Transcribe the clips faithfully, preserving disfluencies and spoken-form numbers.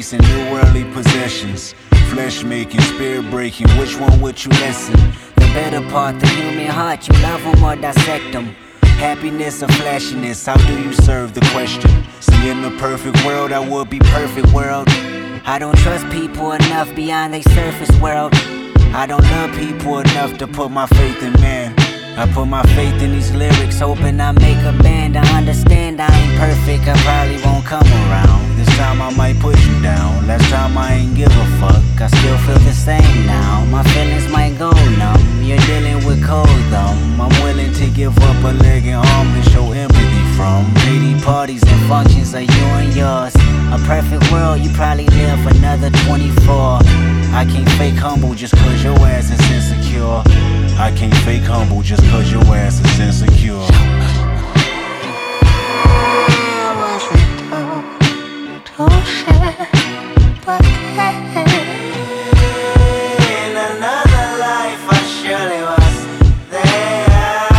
chasing new worldly possessions. Flesh making, spirit breaking, which one would you listen? The better part, the human heart, you love them or dissect them. Happiness or flashiness, how do you serve the question? See, in the perfect world, I would be perfect world. I don't trust people enough beyond their surface world. I don't love people enough to put my faith in man. I put my faith in these lyrics, hoping I make a band. I understand I ain't perfect, I probably won't come around. This time I might put you down. Last time I ain't give a fuck. I still feel the same now. My feelings might go numb. You're dealing with cold thumb. I'm willing to give up a leg and arm to show empathy from. Lady parties and functions are you and yours. A perfect world, you probably live another twenty-four. I can't fake humble just cause your ass is insecure. I can't fake humble just cause your ass is insecure. I wasn't told to share, but hey, in another life I surely was there.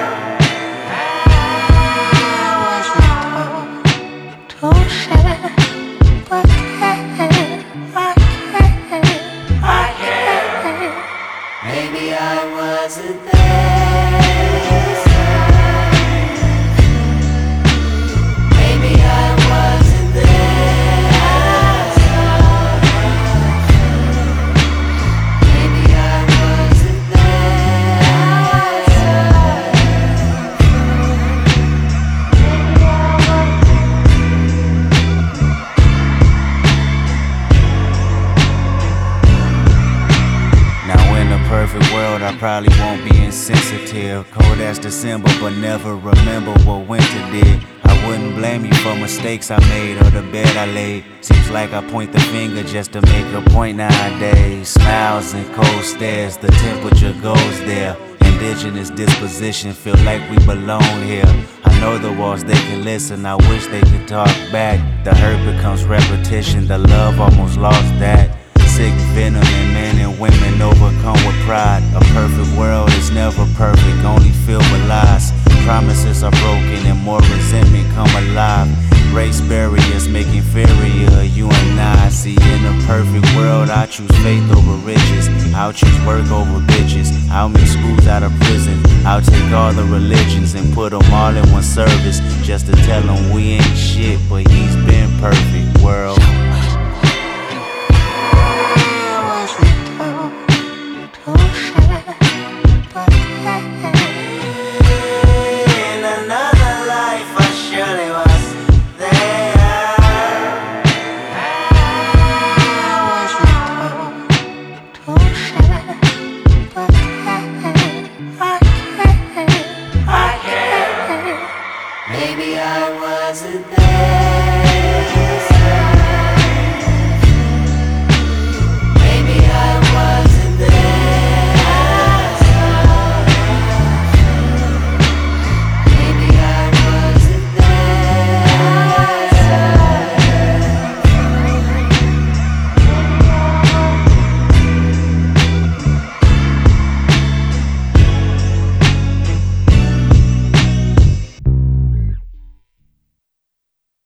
I wasn't told to share, but hey, I can't, I can't. Maybe I wasn't there. Maybe I wasn't there. Maybe I wasn't Now in a perfect world, I probably won't be insensitive. Cold as December, but never remember what winter did. I wouldn't blame you for mistakes I made or the bed I laid. Seems like I point the finger just to make a point nowadays. Smiles and cold stares, the temperature goes there. Indigenous disposition, feel like we belong here. I know the walls, they can listen, I wish they could talk back. The hurt becomes repetition, the love almost lost that. Sick venom in men and women overcome with pride. A perfect world is never perfect, only filled with lies. Promises are broken and more resentment come alive. Race barriers make inferior you and I. See, in a perfect world I choose faith over riches. I'll choose work over bitches. I'll make schools out of prison. I'll take all the religions and put them all in one service, just to tell them we ain't shit, but he's been perfect world. In another life I surely was there. I wasn't told to share, but hey, I can't, I can't. Maybe I wasn't there.